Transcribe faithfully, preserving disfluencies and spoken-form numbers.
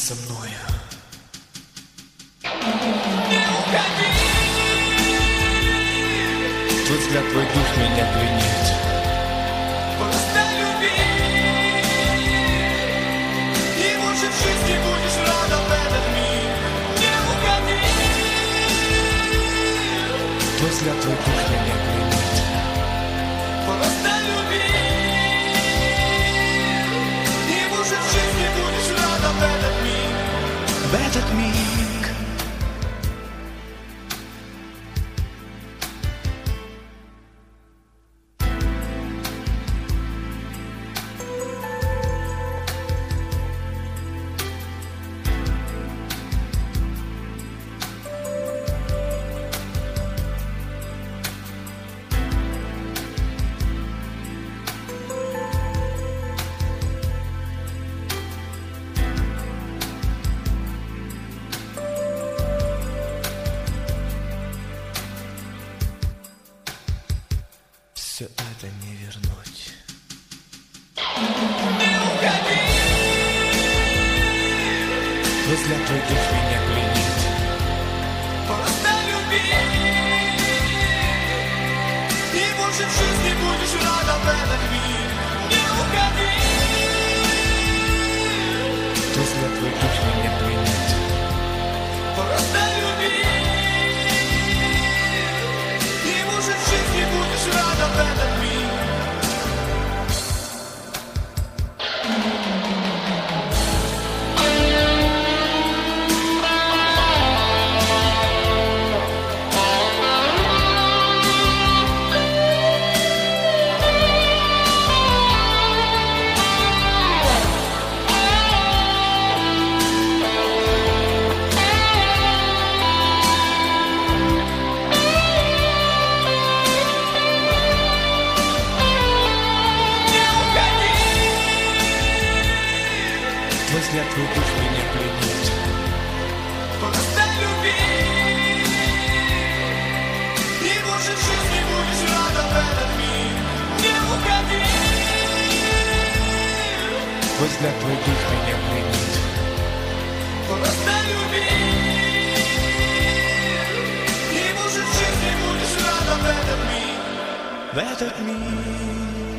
со мною. Не уходи! Твой взгляд, твой дух меня пленит. Просто люби! И больше в жизни будешь рада в этот миг. Не уходи! Твой взгляд, твой дух меня пленит. Просто люби! И больше в жизни будешь рада в этот миг. В этот миг. Все это не вернуть. Не уходи! Твой взгляд, твой дух меня пленит. Просто люби! И больше в жизни будешь рада в этот миг. Не уходи! Твой взгляд, твой дух меня пленит. Просто люби! И больше в жизни будешь рада в этот миг. Твой взгляд, твой дух меня пленит. Просто люби! И больше в жизни будешь рада в этот миг. Не уходи! Твой взгляд, твой дух меня пленит. Просто люби! И больше в жизни будешь рада в этот миг. В этот миг.